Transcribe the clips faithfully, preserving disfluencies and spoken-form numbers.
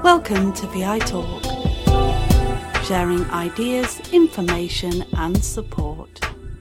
Welcome to V I Talk, sharing ideas, information and support.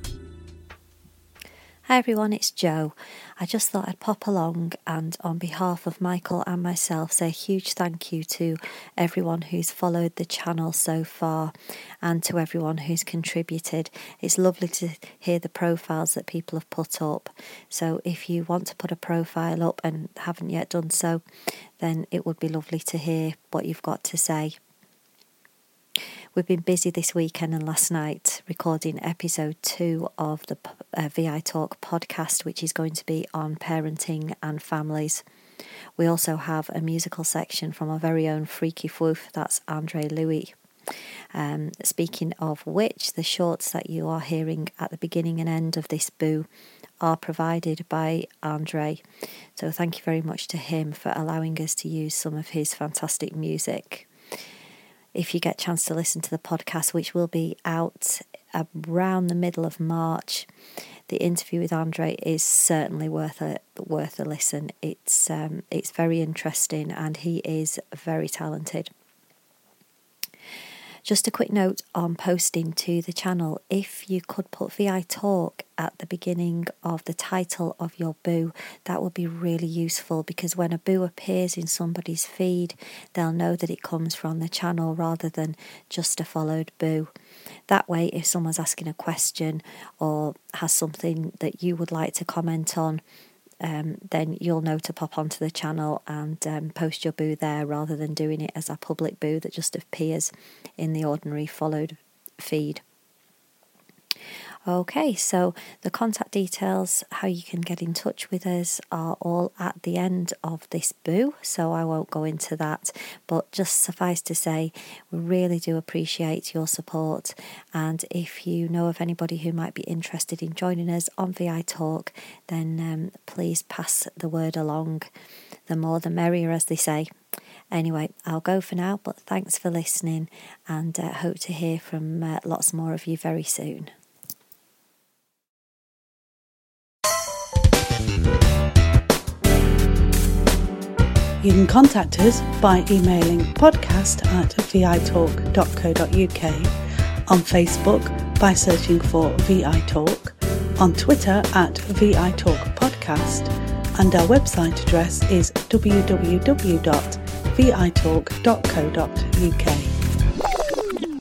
Hi everyone, it's Jo. I just thought I'd pop along and on behalf of Michael and myself say a huge thank you to everyone who's followed the channel so far and to everyone who's contributed. It's lovely to hear the profiles that people have put up. So if you want to put a profile up and haven't yet done so, then it would be lovely to hear what you've got to say. We've been busy this weekend and last night recording episode two of the uh, V I Talk podcast, which is going to be on parenting and families. We also have a musical section from our very own Freaky Fwoof, that's Andre Louis. Um, speaking of which, the shorts that you are hearing at the beginning and end of this boo are provided by Andre. So thank you very much to him for allowing us to use some of his fantastic music. If you get a chance to listen to the podcast, which will be out around the middle of March, the interview with Andre is certainly worth a worth a listen. It's um, it's very interesting and he is very talented. Just a quick note on posting to the channel. If you could put V I Talk at the beginning of the title of your boo, that would be really useful, because when a boo appears in somebody's feed, they'll know that it comes from the channel rather than just a followed boo. That way, if someone's asking a question or has something that you would like to comment on, Um, then you'll know to pop onto the channel and um, post your boo there rather than doing it as a public boo that just appears in the ordinary followed feed. Okay, so the contact details, how you can get in touch with us, are all at the end of this boo, so I won't go into that, but just suffice to say, we really do appreciate your support, and if you know of anybody who might be interested in joining us on V I Talk, then um, please pass the word along. The more the merrier, as they say. Anyway, I'll go for now, but thanks for listening, and uh, hope to hear from uh, lots more of you very soon. You can contact us by emailing podcast at v i talk dot co dot u k, on Facebook by searching for V I Talk, on Twitter at V I Talk Podcast, and our website address is w w w dot v i talk dot co dot u k.